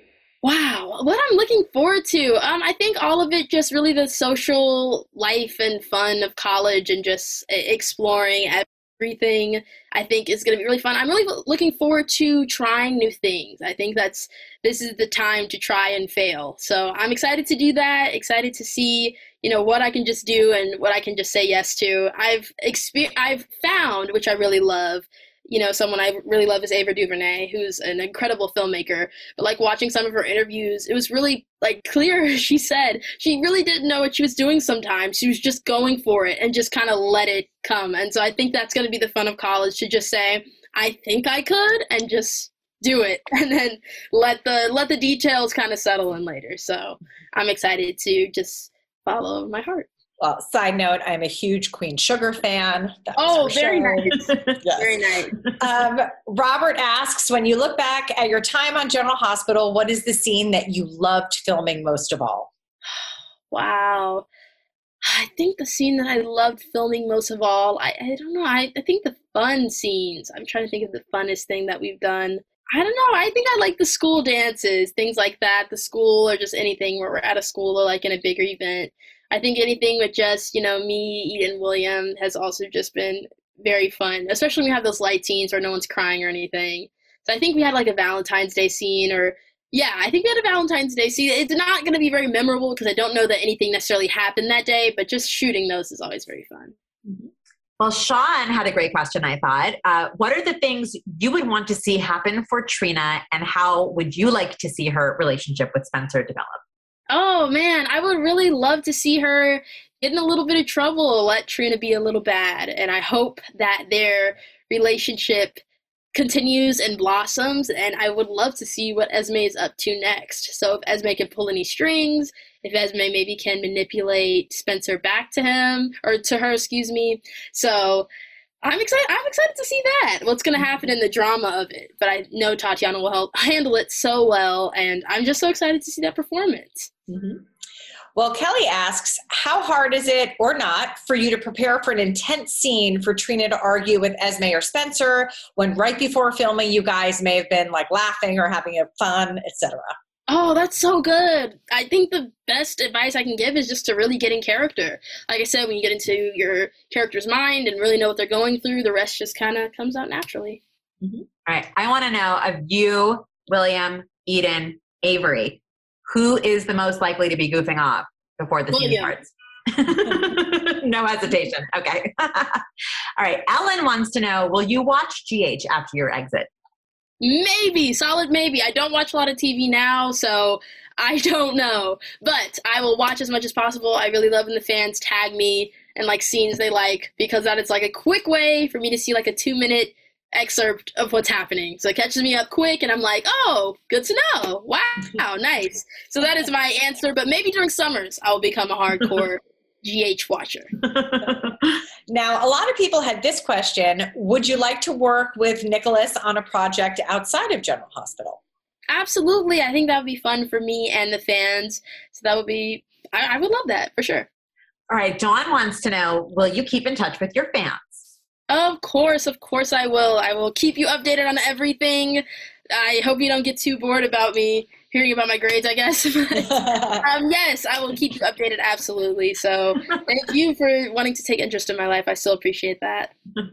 wow, what I'm looking forward to, um, I think all of it, just really the social life and fun of college and just exploring everything, I think is going to be really fun. I'm really looking forward to trying new things. I think that's, this is the time to try and fail. So I'm excited to do that, excited to see, you know, what I can just do and what I can just say yes to. I've exper- I've found, which I really love, you know, someone I really love is Ava DuVernay, who's an incredible filmmaker. But, like, watching some of her interviews, it was really, like, clear. She said she really didn't know what she was doing sometimes. She was just going for it and just kind of let it come. And so I think that's going to be the fun of college, to just say, I think I could, and just do it. And then let the let the details kind of settle in later. So I'm excited to just follow my heart. Well, side note, I'm a huge Queen Sugar fan. That oh, very sure. nice. Yes. Very nice. Um, Robert asks, when you look back at your time on General Hospital, what is the scene that you loved filming most of all? Wow. I think the scene that I loved filming most of all, I, I don't know, I, I think the fun scenes. I'm trying to think of the funnest thing that we've done. I don't know, I think I like the school dances, things like that, the school or just anything where we're at a school or like in a bigger event. I think anything with just, you know, me, Eden, William has also just been very fun, especially when we have those light scenes where no one's crying or anything. So I think we had like a Valentine's Day scene or Yeah, I think we had a Valentine's Day. See, it's not going to be very memorable because I don't know that anything necessarily happened that day, but just shooting those is always very fun. Mm-hmm. Well, Sean had a great question, I thought. Uh, what are the things you would want to see happen for Trina, and how would you like to see her relationship with Spencer develop? Oh, man, I would really love to see her get in a little bit of trouble, let Trina be a little bad, and I hope that their relationship continues and blossoms, and I would love to see what Esme is up to next. So if Esme can pull any strings, if Esme maybe can manipulate Spencer back to him, or to her, excuse me. So I'm excited. I'm excited to see that. What's going to happen in the drama of it? But I know Tatiana will help handle it so well, and I'm just so excited to see that performance. Mm-hmm. Well, Kelly asks, how hard is it, or not, for you to prepare for an intense scene for Trina to argue with Esme or Spencer when right before filming you guys may have been like laughing or having a fun, et cetera? Oh, that's so good. I think the best advice I can give is just to really get in character. Like I said, when you get into your character's mind and really know what they're going through, the rest just kind of comes out naturally. Mm-hmm. All right. I want to know of you, William, Eden, Avery, who is the most likely to be goofing off before the scene starts? No hesitation. Okay. All right. Ellen wants to know, will you watch G H after your exit? Maybe. Solid maybe. I don't watch a lot of T V now, so I don't know. But I will watch as much as possible. I really love when the fans tag me and like scenes they like, because that is like a quick way for me to see like a two-minute excerpt of what's happening. So it catches me up quick and I'm like, oh, good to know. Wow, nice. So that is my answer, but maybe during summers I will become a hardcore G H watcher. Now, a lot of people had this question. Would you like to work with Nicholas on a project outside of General Hospital? Absolutely. I think that would be fun for me and the fans. So that would be, I, I would love that for sure. All right. Dawn wants to know, will you keep in touch with your fans? Of course, of course I will. I will keep you updated on everything. I hope you don't get too bored about me hearing about my grades, I guess. um, yes, I will keep you updated, absolutely. So thank you for wanting to take interest in my life. I still appreciate that.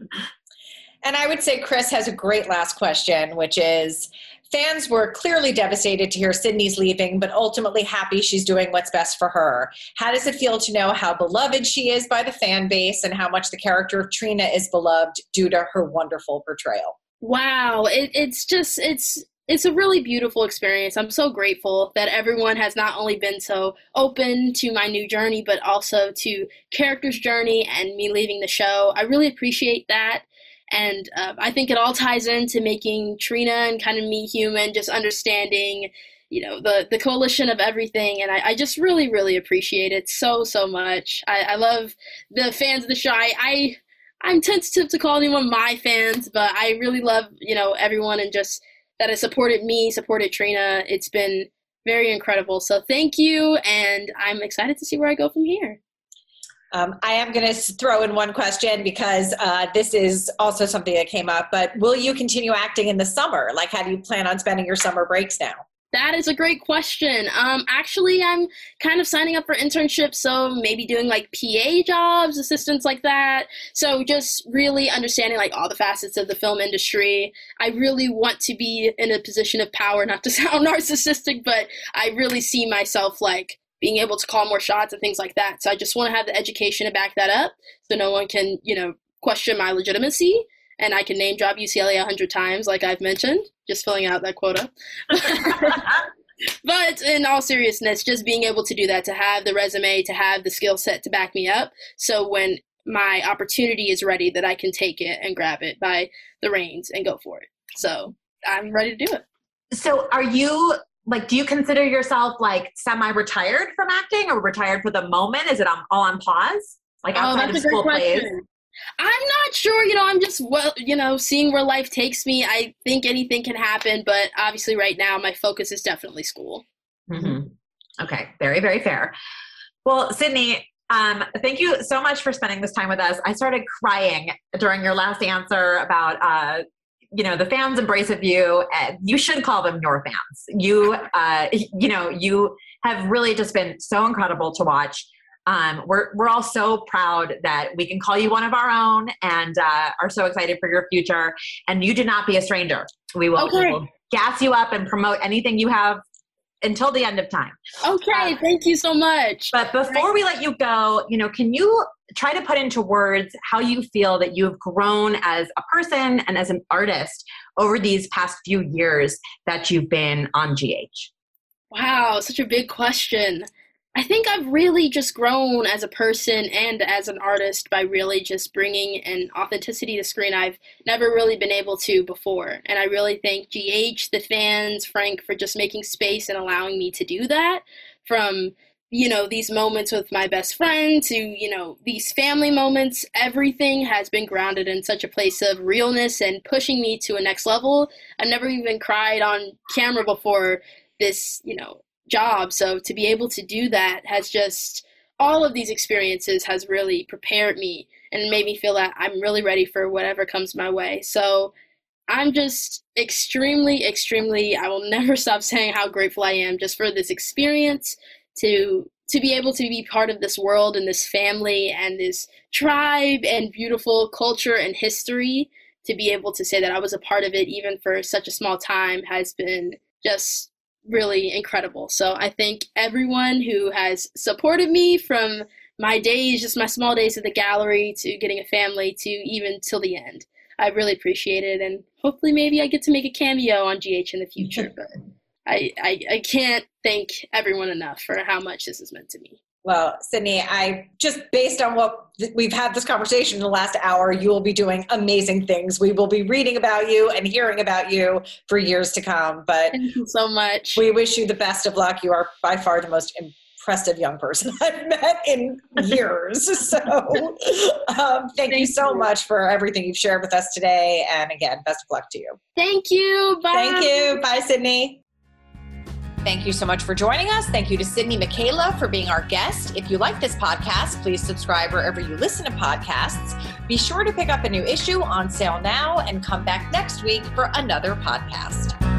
And I would say Chris has a great last question, which is, fans were clearly devastated to hear Sydney's leaving, but ultimately happy she's doing what's best for her. How does it feel to know how beloved she is by the fan base and how much the character of Trina is beloved due to her wonderful portrayal? Wow, it, it's just, it's it's a really beautiful experience. I'm so grateful that everyone has not only been so open to my new journey, but also to character's journey and me leaving the show. I really appreciate that. And uh, I think it all ties into making Trina and kind of me human, just understanding, you know, the, the coalition of everything. And I, I just really, really appreciate it so, so much. I, I love the fans of the show. I, I, I'm tentative to call anyone my fans, but I really love, you know, everyone and just that has supported me, supported Trina. It's been very incredible. So thank you. And I'm excited to see where I go from here. Um, I am going to throw in one question because uh, this is also something that came up, but will you continue acting in the summer? Like, how do you plan on spending your summer breaks now? That is a great question. Um, actually, I'm kind of signing up for internships, so maybe doing like P A jobs, assistants like that. So just really understanding like all the facets of the film industry. I really want to be in a position of power, not to sound narcissistic, but I really see myself like being able to call more shots and things like that. So I just want to have the education to back that up so no one can, you know, question my legitimacy. And I can name drop U C L A a hundred times, like I've mentioned, just filling out that quota. But in all seriousness, just being able to do that, to have the resume, to have the skill set to back me up. So when my opportunity is ready, that I can take it and grab it by the reins and go for it. So I'm ready to do it. So are you, like, do you consider yourself like semi-retired from acting or retired for the moment? Is it on, all on pause? Like outside oh, of school plays? I'm not sure, you know, I'm just, well, you know, seeing where life takes me. I think anything can happen, but obviously right now my focus is definitely school. Mm-hmm. Okay. Very, very fair. Well, Sydney, Um, thank you so much for spending this time with us. I started crying during your last answer about, uh, you know, the fans' embrace of you. Uh, you should call them your fans. You, uh, you know, you have really just been so incredible to watch. Um, we're we're all so proud that we can call you one of our own, and uh, are so excited for your future. And you do not be a stranger. We will, okay. we will gas you up and promote anything you have until the end of time. Okay, uh, thank you so much. But before we let you go, you know, can you try to put into words how you feel that you've grown as a person and as an artist over these past few years that you've been on G H? Wow, such a big question. I think I've really just grown as a person and as an artist by really just bringing an authenticity to screen I've never really been able to before. And I really thank G H, the fans, Frank, for just making space and allowing me to do that. From, you know, these moments with my best friend to, you know, these family moments, everything has been grounded in such a place of realness and pushing me to a next level. I've never even cried on camera before this, you know, job. So to be able to do that has just, all of these experiences has really prepared me and made me feel that I'm really ready for whatever comes my way. So I'm just extremely, extremely, I will never stop saying how grateful I am just for this experience, to to be able to be part of this world and this family and this tribe and beautiful culture and history. To be able to say that I was a part of it even for such a small time has been just really incredible. So I thank everyone who has supported me from my days, just my small days at the gallery, to getting a family, to even till the end. I really appreciate it, and hopefully maybe I get to make a cameo on G H in the future, but I, I, I can't thank everyone enough for how much this has meant to me. Well, Sydney, I just based on what we've had this conversation in the last hour, you will be doing amazing things. We will be reading about you and hearing about you for years to come. But thank you so much. We wish you the best of luck. You are by far the most impressive young person I've met in years. So um, thank, thank you so you. much for everything you've shared with us today. And again, best of luck to you. Thank you. Bye. Thank you. Bye, Sydney. Thank you so much for joining us. Thank you to Sydney Mikayla for being our guest. If you like this podcast, please subscribe wherever you listen to podcasts. Be sure to pick up a new issue on sale now and come back next week for another podcast.